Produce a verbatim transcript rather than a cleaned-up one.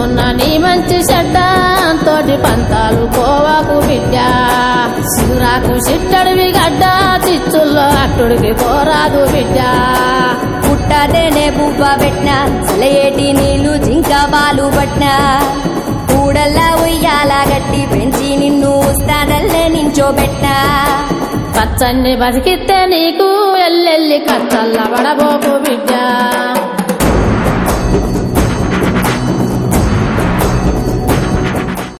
చెప్పుకున్న నీ మంచి చెడ్డ తోటి పంతాలు పోవాకు బిడ్డ సిగురాకు చిట్టడివి గడ్డ చిచ్చుల్లో అట్టుడికి పోరాదు బిడ్డ పుట్టదేనే బువ్వ పెట్టినా సెలయేటి నీళ్లు జింక బాలు పట్టినా కూడల్లా ఉయ్యాల గట్టి పెంచి నిన్ను ఉస్తాదల్లే నించోబెట్టినా పచ్చన్ని బతికితే నీకు ఎల్లెల్లి కచ్చల్ల పడబోకు